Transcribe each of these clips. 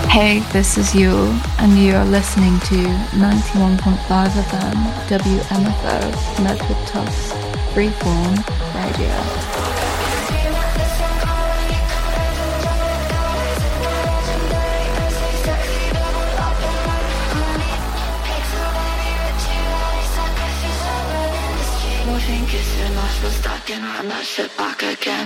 Hey, this is Yule, and you're listening to 91.5 FM WMFO Medford Tufts Freeform Radio. Think it's your loss was stuck and run that shit back again.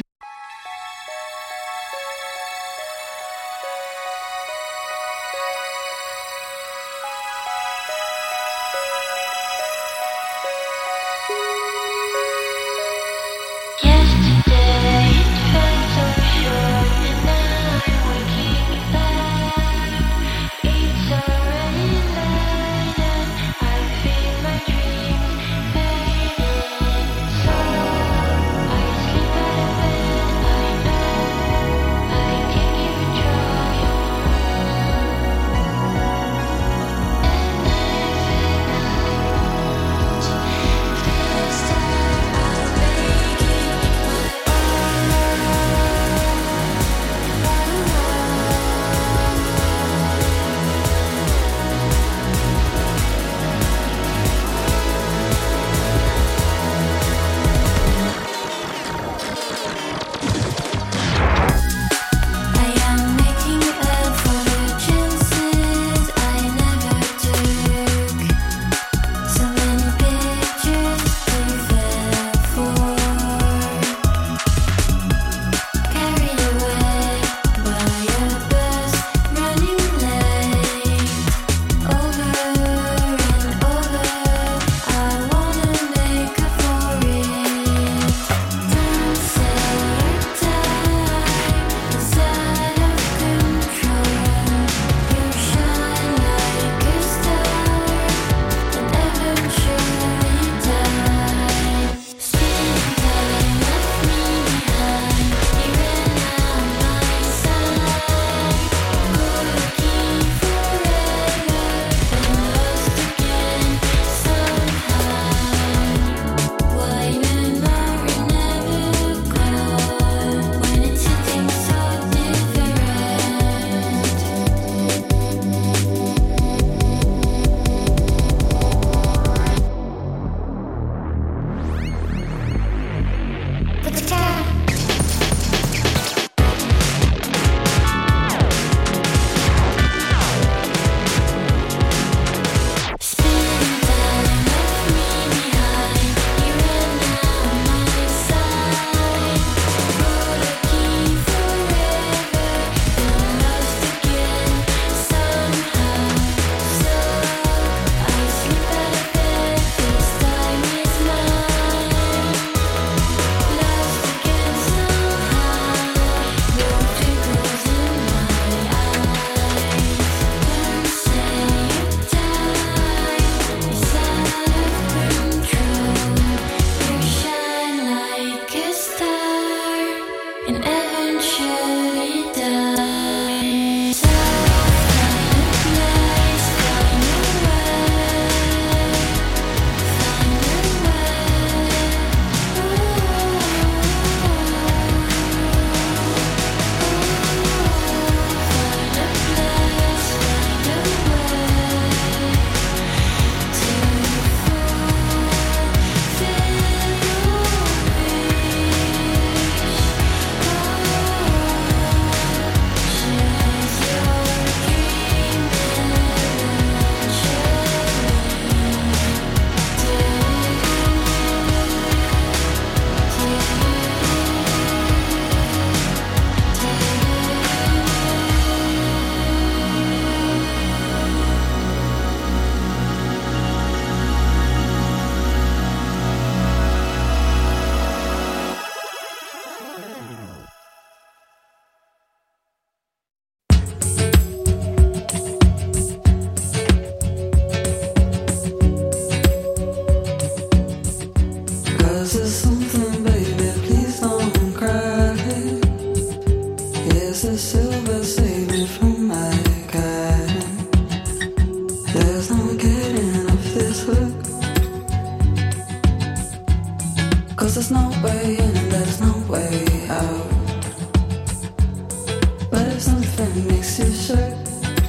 But if something makes you sick,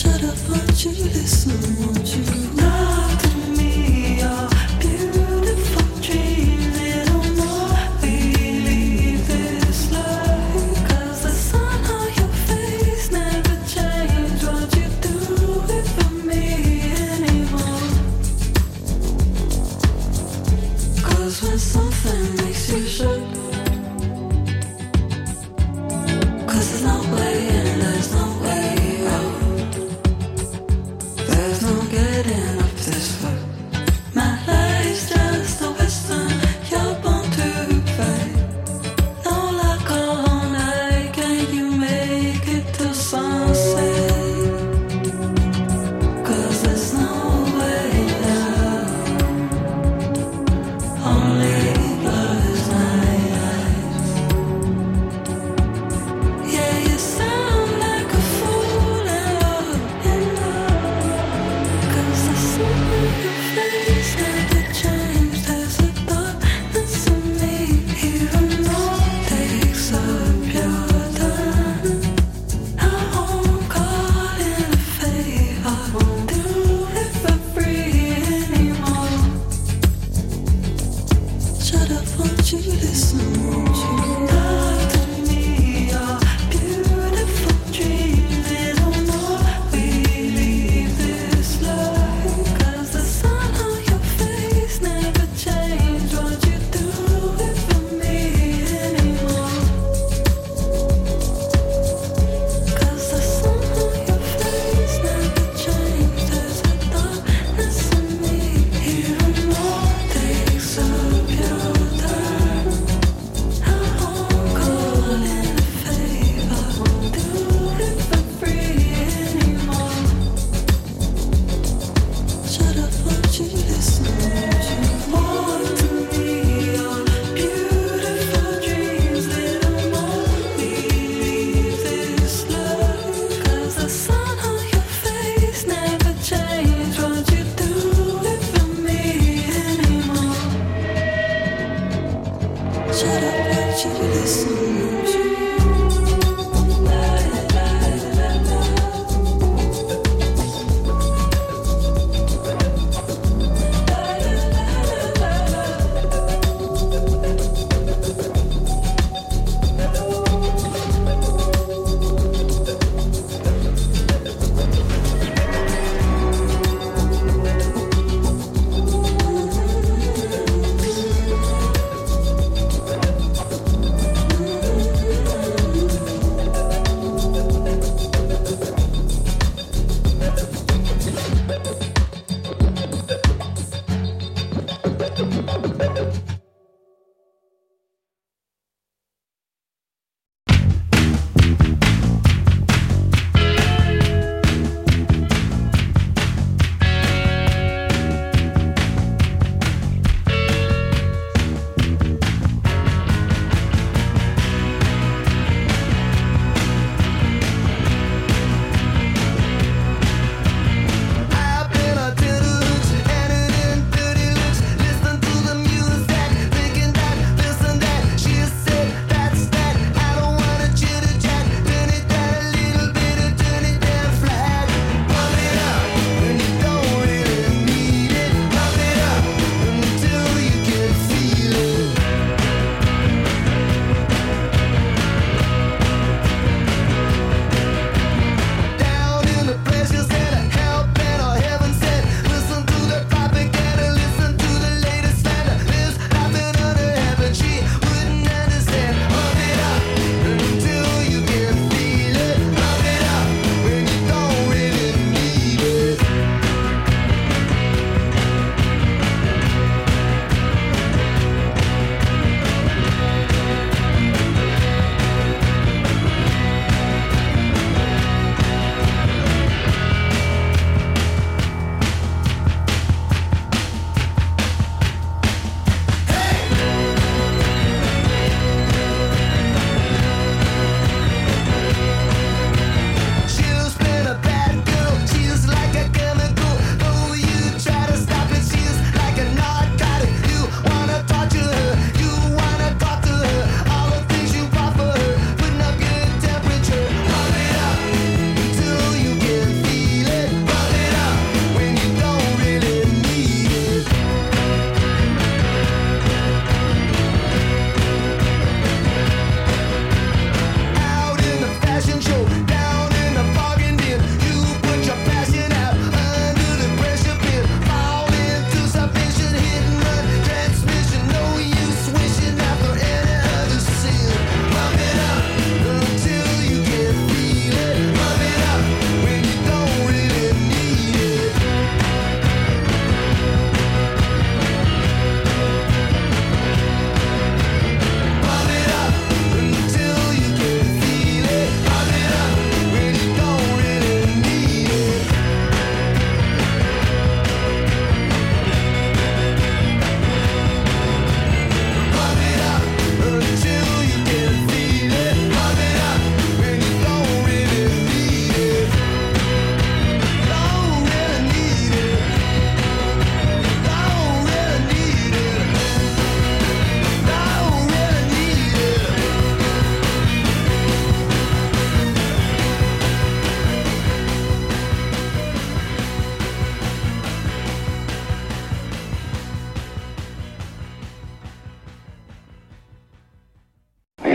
shut up, won't you listen, won't you? Talk to me, your beautiful dreams, little more. We leave this life, 'cause the sun on your face never changed. What you do it for me anymore? 'Cause when something makes you shook, 'cause there's no way in, there's no way out. There's no getting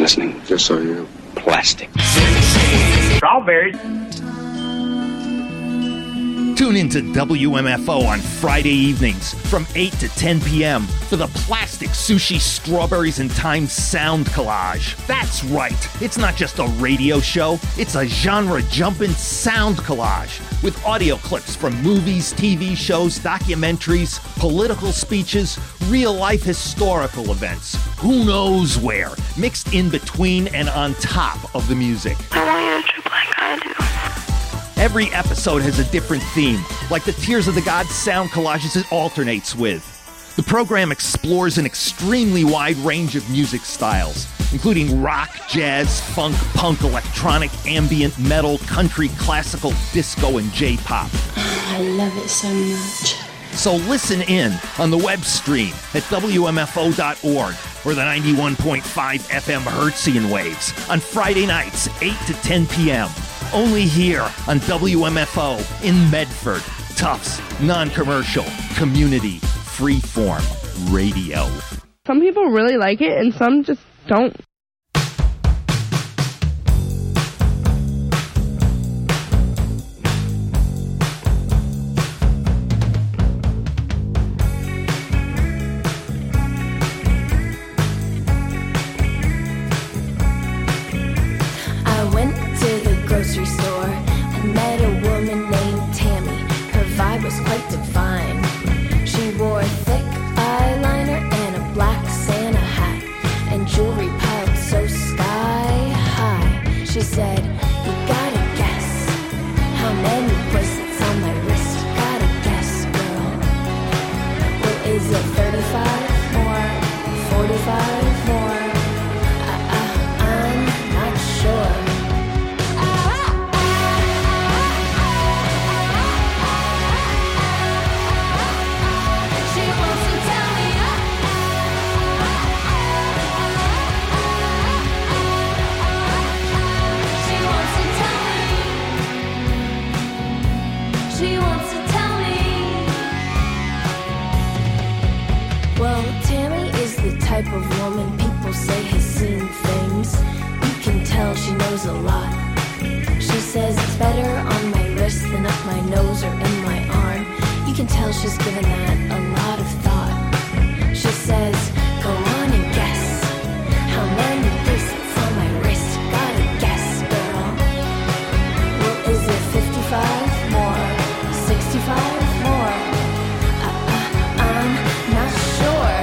listening, just so you know. Plastic. Strawberries. Tune into WMFO on Friday evenings from 8 to 10 p.m. for the Plastic Sushi Strawberries and Time Sound Collage. That's right, it's not just a radio show, it's a genre-jumping sound collage with audio clips from movies, TV shows, documentaries, political speeches, real-life historical events, who knows where, mixed in between and on top of the music. I want you to trip like I do. Every episode has a different theme, like the Tears of the Gods sound collages it alternates with. The program explores an extremely wide range of music styles, including rock, jazz, funk, punk, electronic, ambient, metal, country, classical, disco, and J-pop. I love it so much. So listen in on the web stream at WMFO.org or the 91.5 FM Hertzian waves on Friday nights, 8 to 10 p.m. Only here on WMFO in Medford. Tufts, non-commercial, community, freeform radio. Some people really like it and some just don't. I went to the grocery store and met a woman named Tammy. Her vibe was quite divine. She wore thick eyeliner and a black Santa hat and jewelry piled so sky high. She said, "You gotta guess how many bracelets on my wrist. Gotta guess, girl. Well, is it 35 more? 45 more? I'm not sure." Type of woman people say has seen things. You can tell she knows a lot. She says it's better on my wrist than up my nose or in my arm. You can tell she's given that a lot of thought. She says, "Go on and guess how many bracelets on my wrist. Gotta guess, girl. Well, is it 55 more? 65 more? I'm not sure."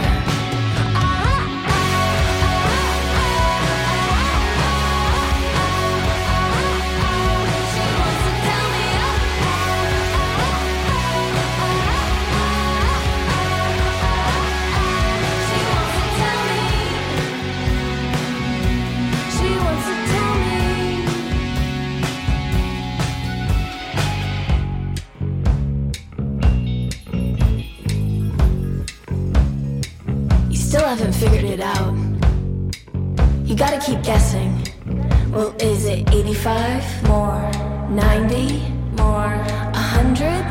Haven't figured it out. You gotta keep guessing. Well, is it 85 more? 90 more? 100?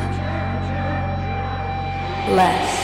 Less.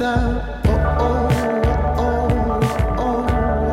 verdad. Oh, oh, oh, oh, oh,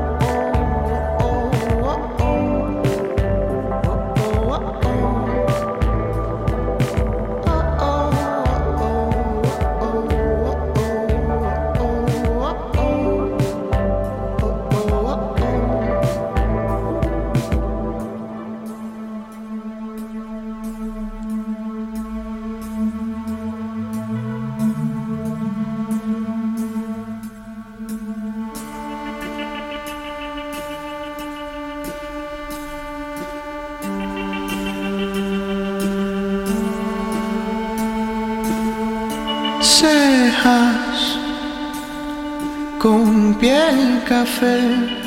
cejas con piel café,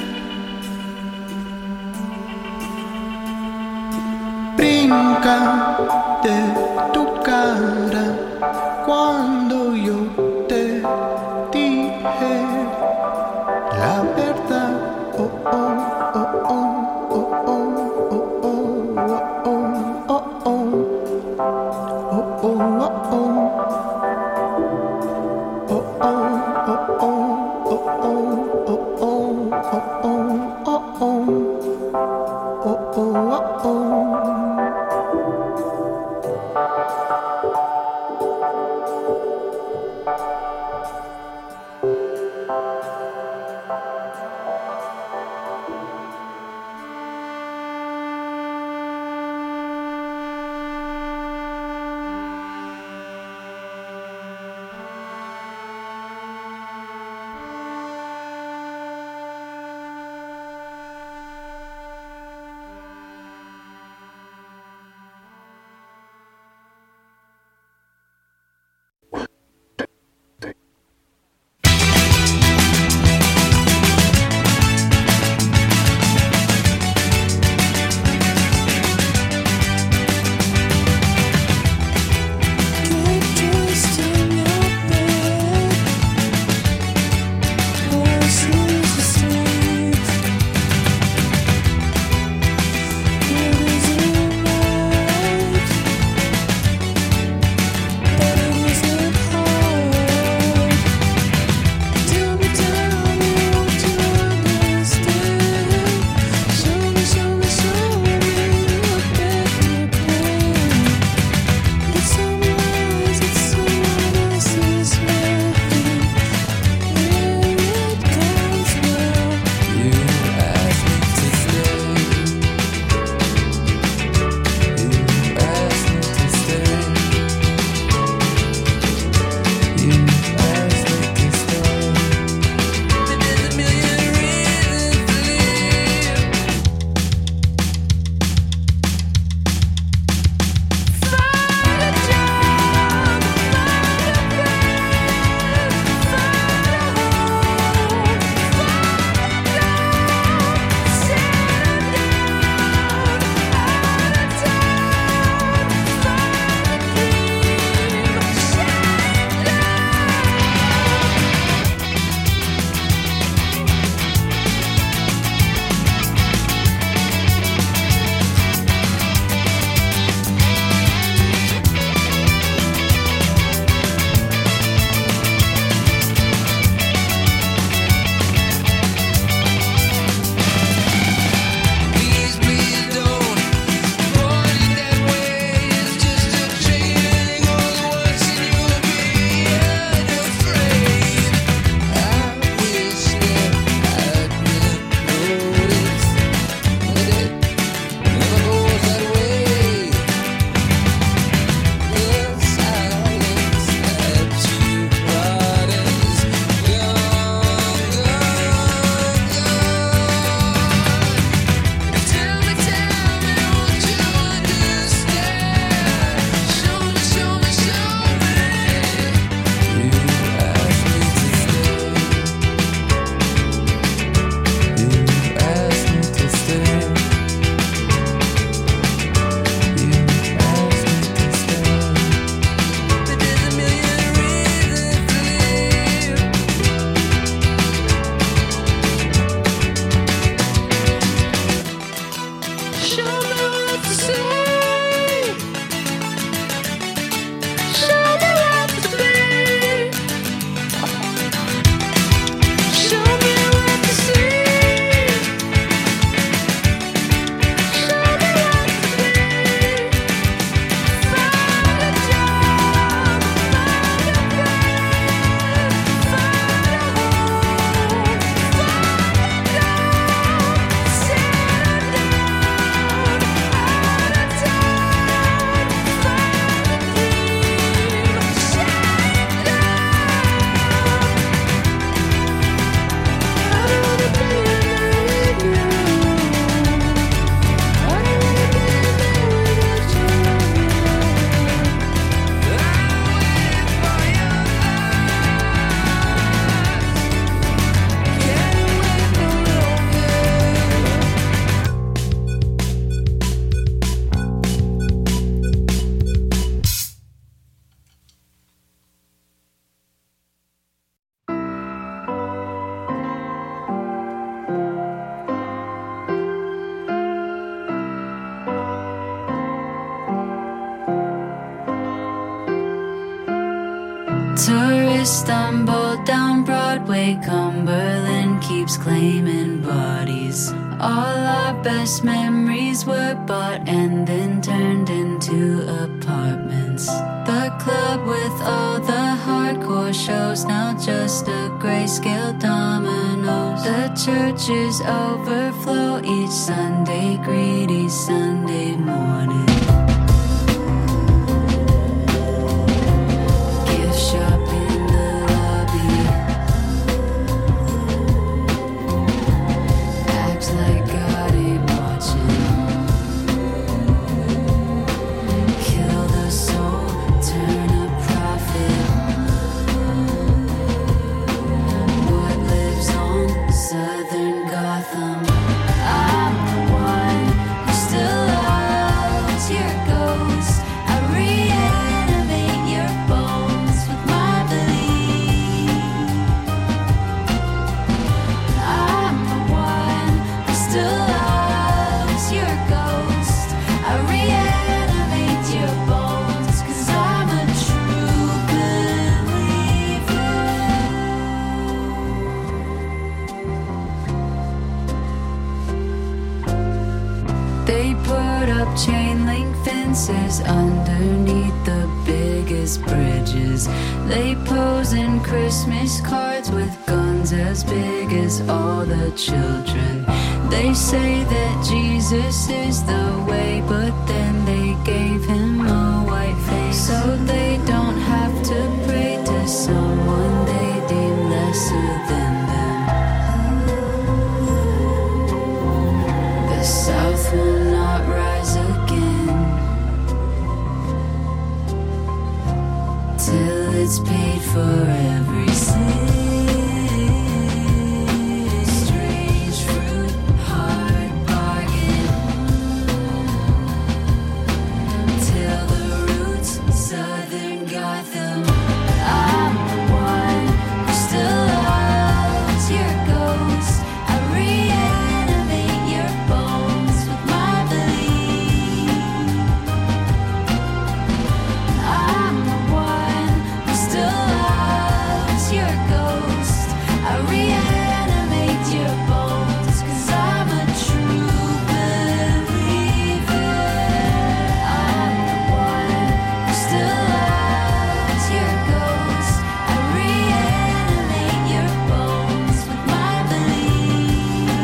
brinca de tu cara cuando yo te dije la verdad. Oh, oh, oh, oh, oh, oh, oh, oh, oh, oh, oh, oh, oh, oh. Tourists stumble down Broadway, Cumberland keeps claiming bodies. All our best memories were bought and then turned into apartments. The club with all the hardcore shows, now just a grayscale dominoes. The churches overflow each Sunday, greedy Sunday morning. Gift shop in the lobby, acts like God ain't watching. Kill the soul, turn a profit. What lives on Southern Gotham? I'm the one who still loves your ghost. I reanimate your bones with my belief. I'm the one who still loves your ghost. I reanimate your bones 'cause I'm a true believer. They put up chain link fences underneath the biggest bridges. They pose in Christmas cards with guns as big as all the children. They say that Jesus is the way, but then they gave him a white face, so they don't have to pray to someone they deem lesser than them. The South will not rise again till it's paid for every sin. Strange fruit, hard bargain, till the roots, Southern Gotham. I'm the one who still loves your ghost. I reanimate your bones with my belief. I'm the one who still loves your ghost. I reanimate your bones 'cause I'm a true believer. I'm the one who still loves your ghost. I reanimate your bones with my belief.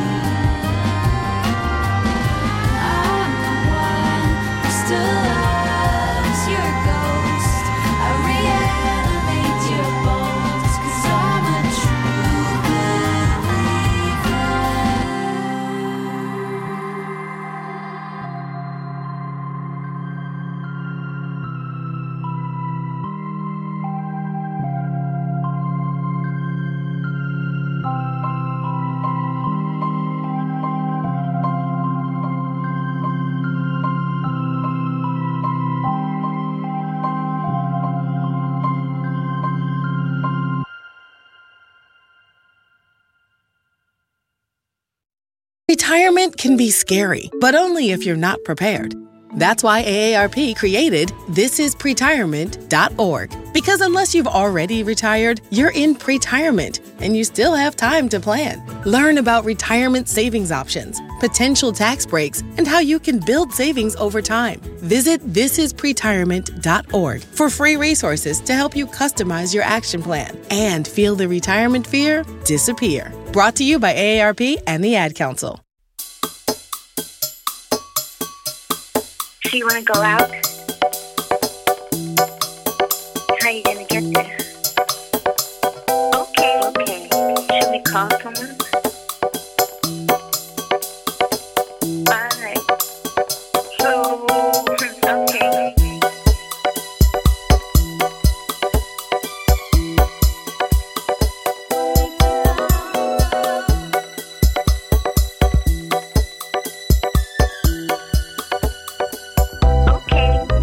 I'm the one who still loves your ghost. I reanimate your bones 'cause I'm a true believer. Retirement can be scary, but only if you're not prepared. That's why AARP created thisispretirement.org. Because unless you've already retired, you're in pretirement, and you still have time to plan. Learn about retirement savings options, potential tax breaks, and how you can build savings over time. Visit thisispretirement.org for free resources to help you customize your action plan and feel the retirement fear disappear. Brought to you by AARP and the Ad Council. So you want to go out? How are you going to get there? Okay. Should we call someone? All right. So, okay. Okay.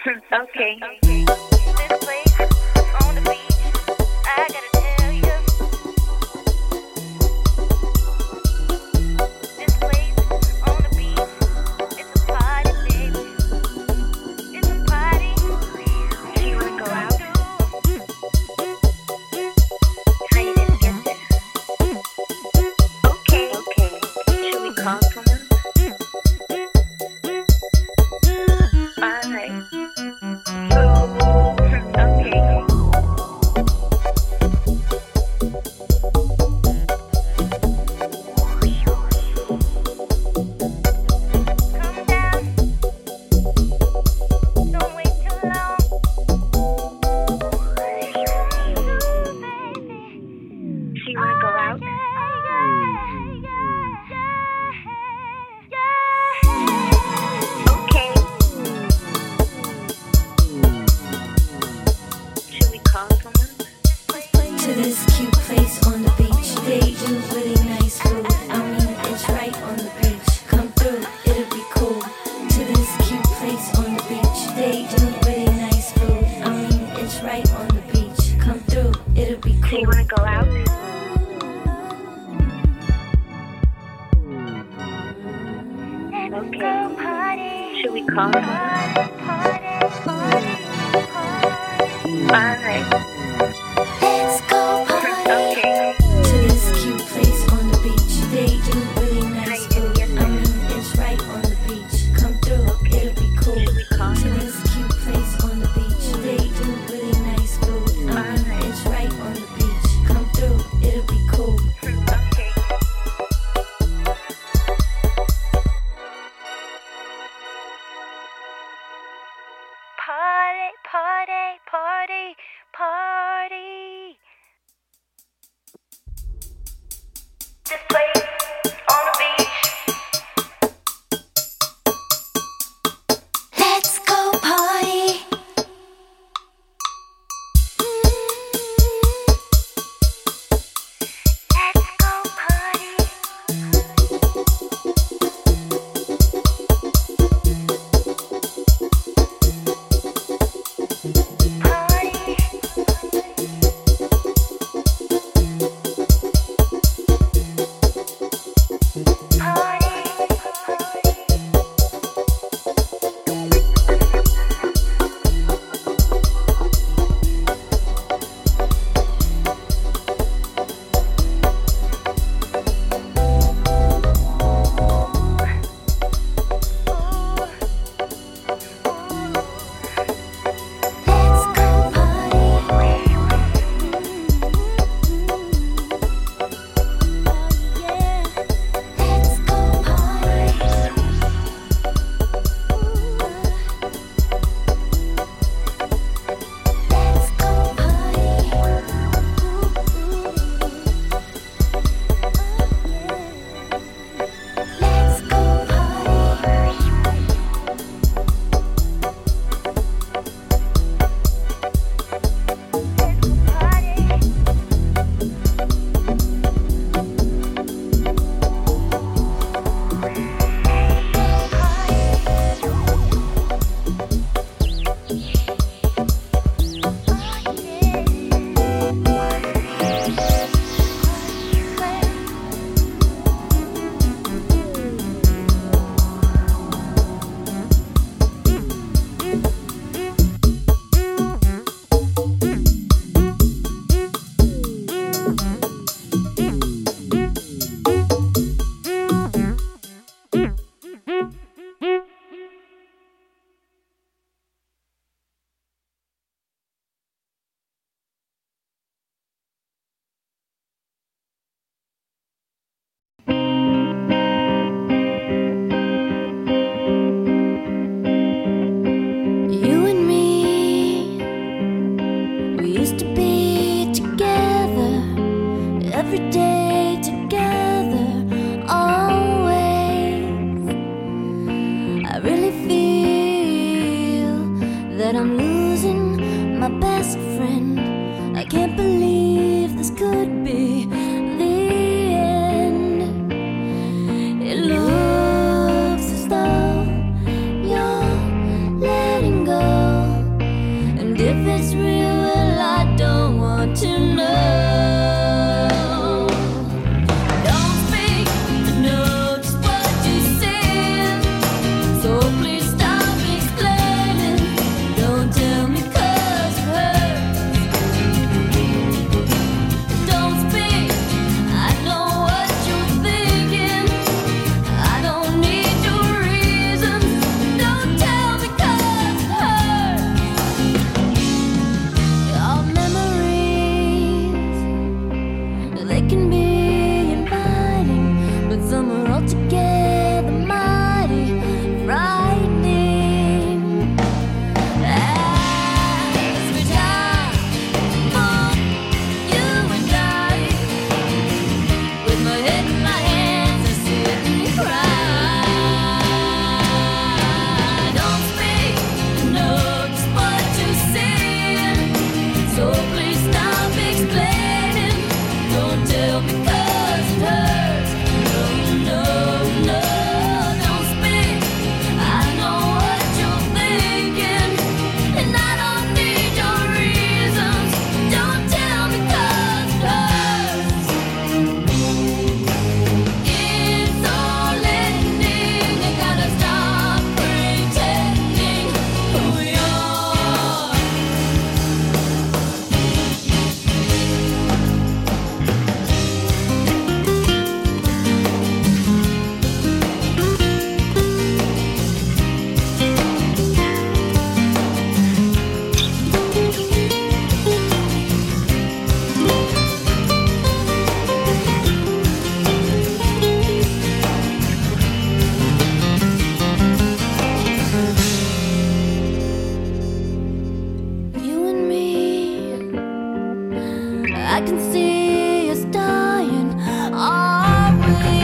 Okay. This place on the beach, I gotta tell you. This place on the beach, it's a party, baby. It's a party. Do you wanna go out? How you gonna get there? Okay. Should we call someone? Alright. To this cute place on the beach, they do really nice food. I mean, it's right on the beach. Come through, it'll be cool. To this cute place on the beach, they do really nice food. I mean, it's right on the beach. Come through, it'll be cool. Do you wanna go out? Okay. Should we call someone? Alright. Let's go party. To this cute place on the beach, they do really nice food. I mean, it's right on the beach. Come through, it'll be cool. To this cute place on the beach, they do really nice food. I mean, it's right on the beach. Come through, it'll be cool. Party. This place on the beach. Let's go party. Let's go party. that I'm losing my best friend. I can't believe this could be the end. It looks as though you're letting go. If it's real, well, I don't want to know. Don't speak, I know just what you're saying. So please stop explaining. Don't tell me 'cause it hurts. Don't speak, I know what you're thinking. I don't need your reasons. Don't tell me 'cause it hurts. Your memories, they can be inviting, but some are altogether mighty frightening. As we die for you and I, with my head in my hands, I sit and cry. Don't speak, I know just what you're saying. So please stop explaining. Don't tell me 'cause it hurts. No, no, no. Don't speak. I know what you're thinking, and I don't need your reasons. Don't tell me 'cause it hurts. It's all ending. You gotta stop pretending who you are. You and me, I can see us dying, are we?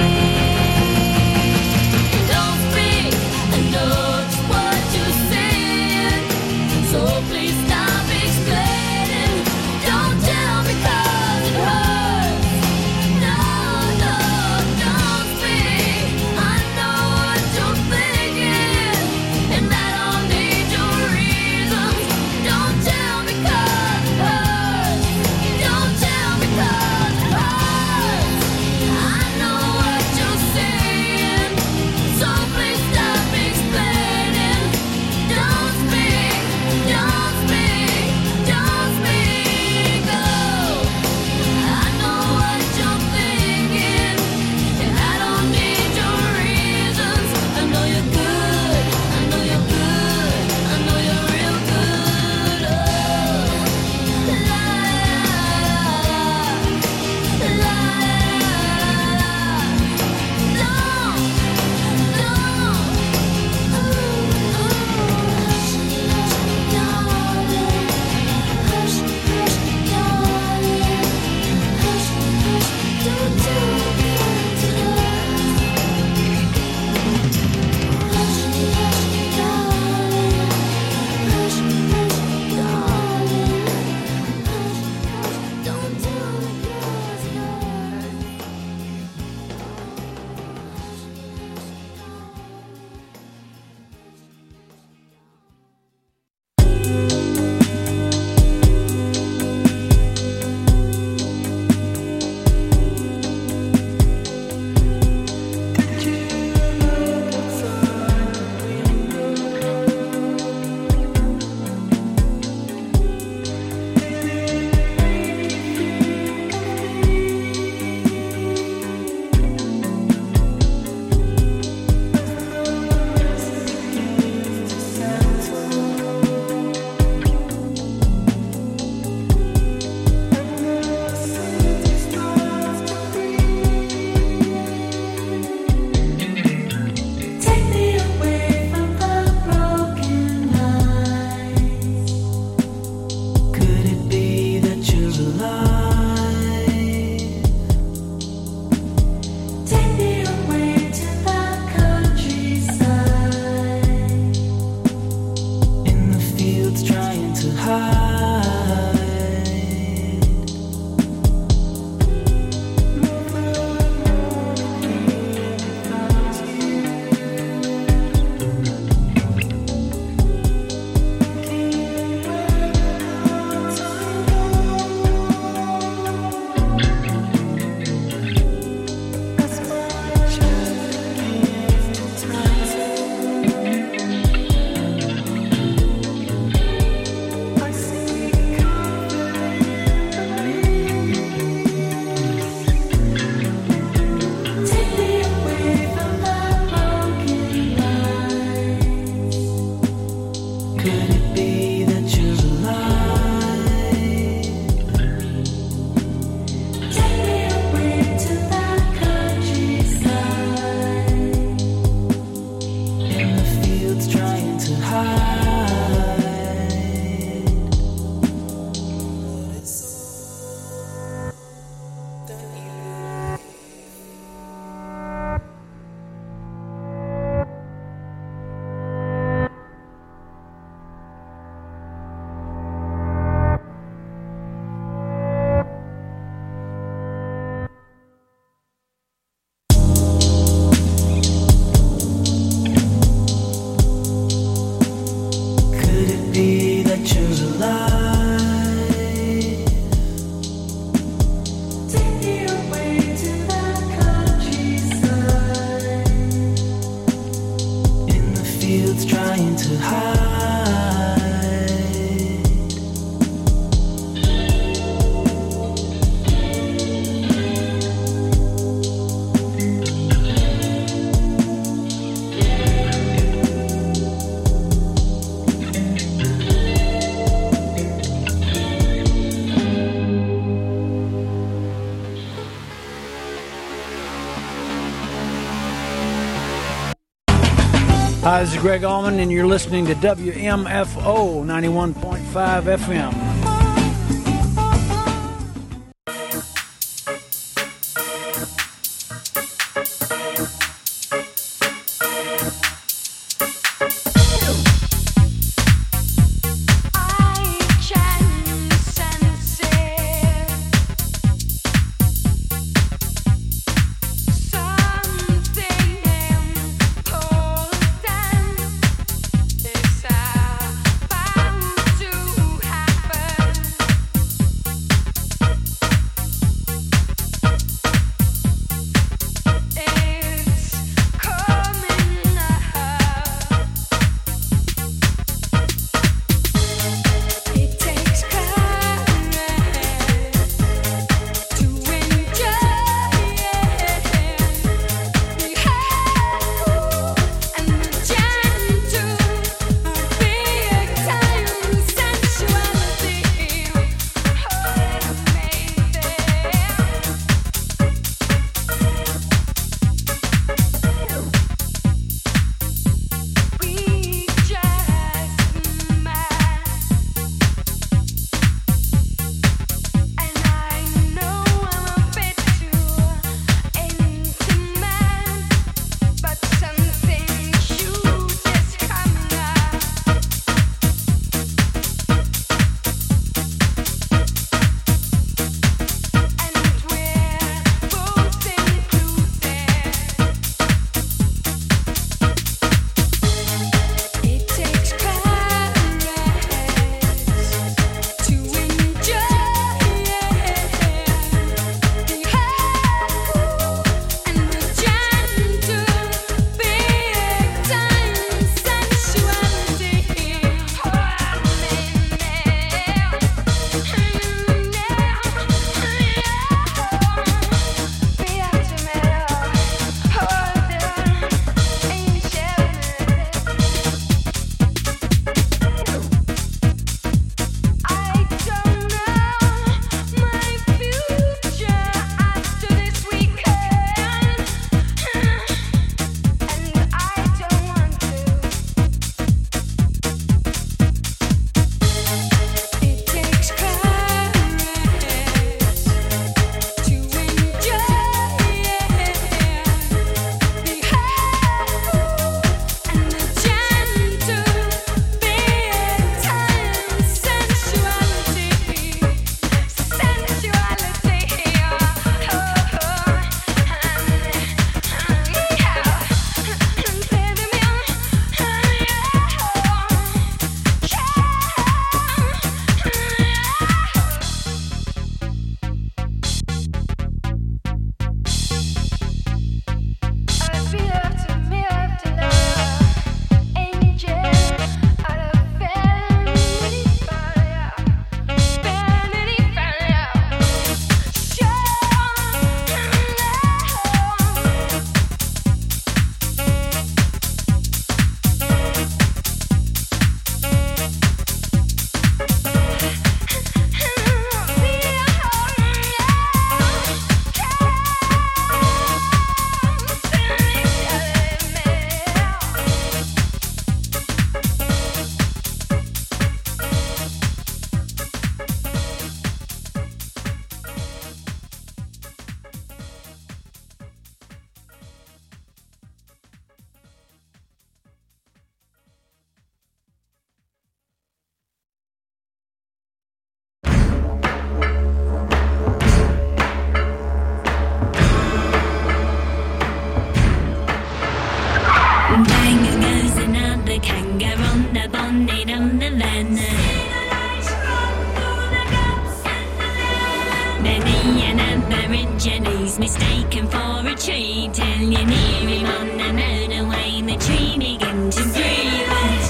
Don't speak, I know just what you're saying. So please stop explaining. Don't tell me 'cause it hurts. No, no, don't speak. I know what you're thinking, and I don't need your reasons. Don't tell me 'cause it hurts. Don't tell me 'cause it hurts. I know what you're saying, so please stop explaining. Don't speak, don't speak, don't speak. Oh, I know what you're thinking, and I don't need your reasons. I know you're good, I know you're good, I know you're real good. Oh, la la la Hi, this is Greg Allman, and you're listening to WMFO 91.5 FM. Happen from the van. The neon aborigines mistaken for a tree till you near him on the motorway. The tree begin to breathe.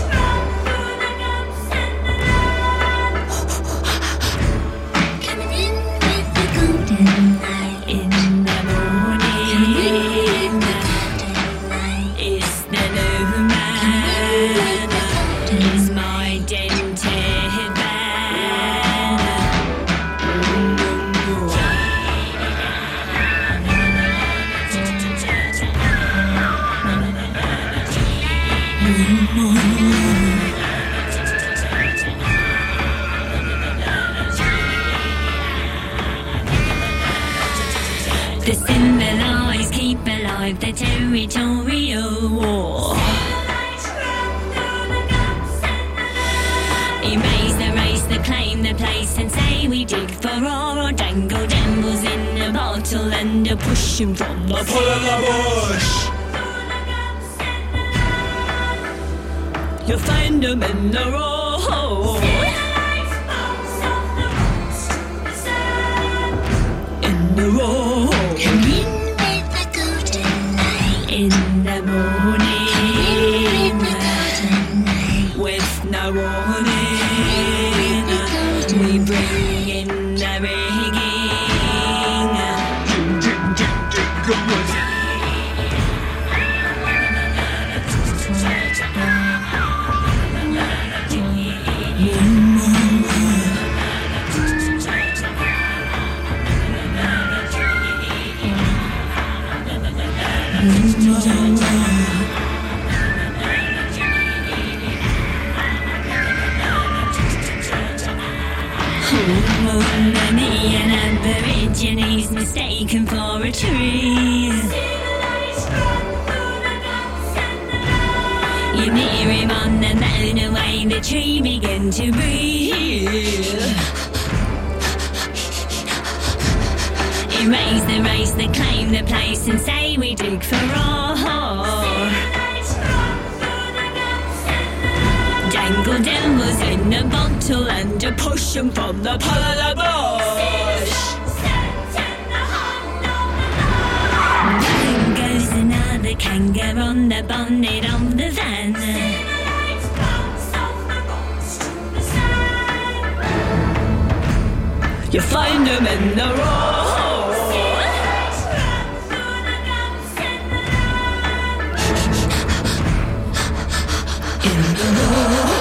Coming in with the golden light in the morning. It's the new man. It's my dented van. The civilized keep alive the territorial war. Erase the race, the claim the place, and say we dig for ore or dangle devils in a bottle and a push 'em from the pull of the bush. You'll find 'em in the road. In the road. Come in with the golden light. In the morning. Come in with the golden light. With no warning. We bring in the rigging. The neon aborigines mistaken for a tree. You near him on the motorway, the tree began to breathe. Erase the race, the claim the place, and say we dig for ore. Dangle devils in a bottle and a push 'em from the pull of the bush. Bang goes another kangaroo on the bonnet of the van. You find 'em in the road. In the road.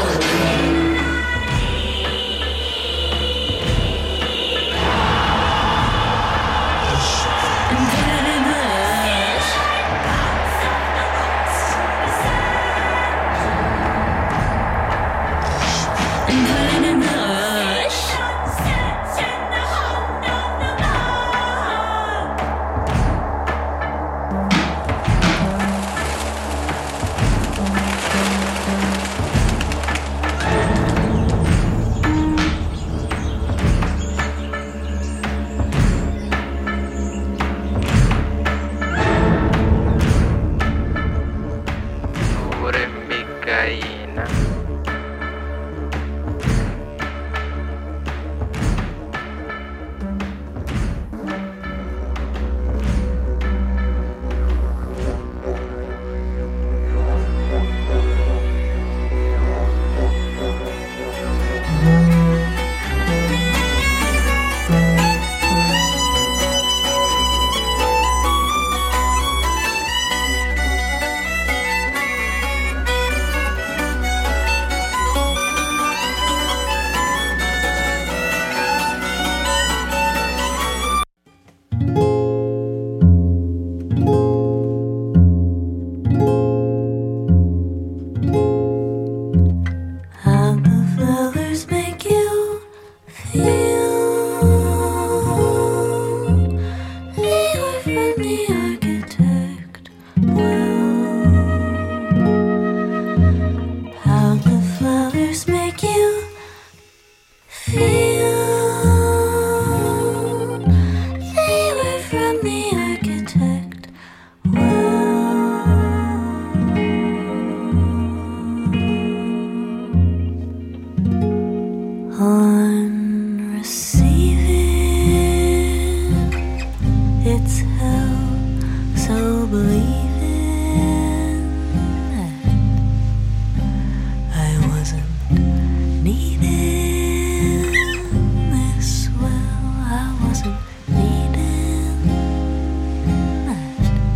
needing this. Well, I wasn't needing that.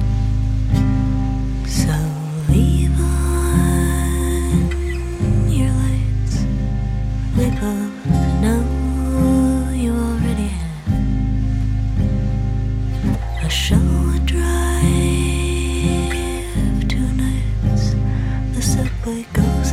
So leave on your lights. We both know you already have a show, a drive, 2 nights. The subway goes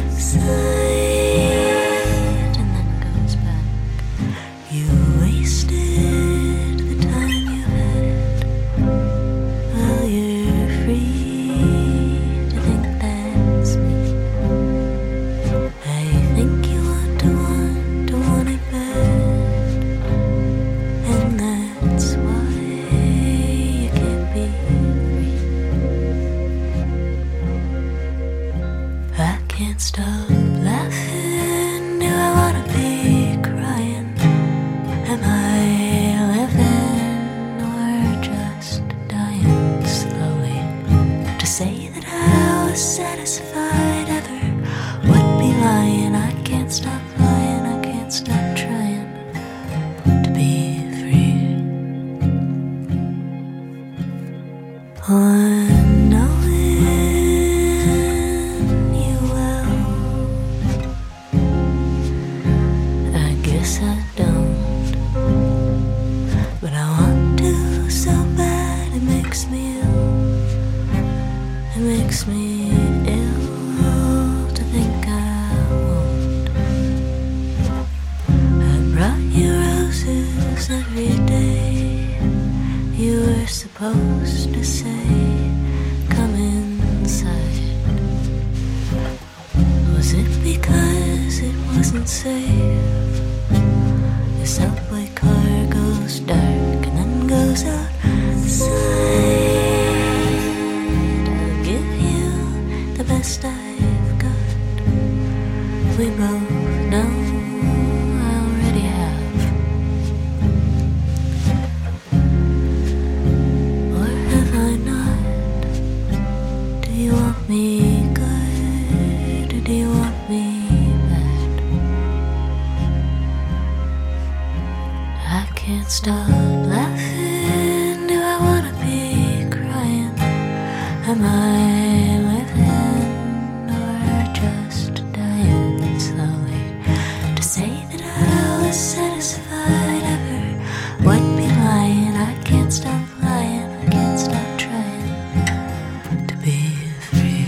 outside and then goes back. You wasted the time you had. Well, you're free to think that's me. I think you want it bad, and that's why you can't be free. I can't stop laughing. Do I wanna be crying? Am I living or just dying slowly? To say that I was satisfied ever would be lying. I can't stop lying. I can't stop trying to be free. Knowing you well, I guess I don't, but I want to so bad. It makes me ill. It makes me ill to think I won't. I brought you roses every day. You were supposed to say, come inside. Was it because it wasn't safe? The subway car goes dark and then goes outside. I'll give you the best I've got. We both know I already have. Or have I not? Do you want me good or do you want me bad? I can't stop laughing. Do I wanna be crying? Am I living or just dying slowly? To say that I was satisfied ever would be lying. I can't stop lying. I can't stop trying to be free.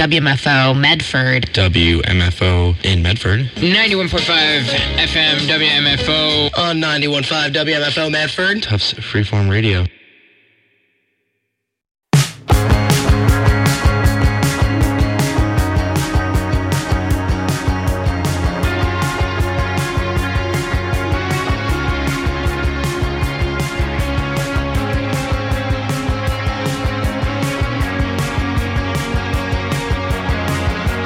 WMFO Medford. WMFO in Medford. 91.5 FM WMFO. On 91.5 WMFO Medford. Tufts Freeform Radio.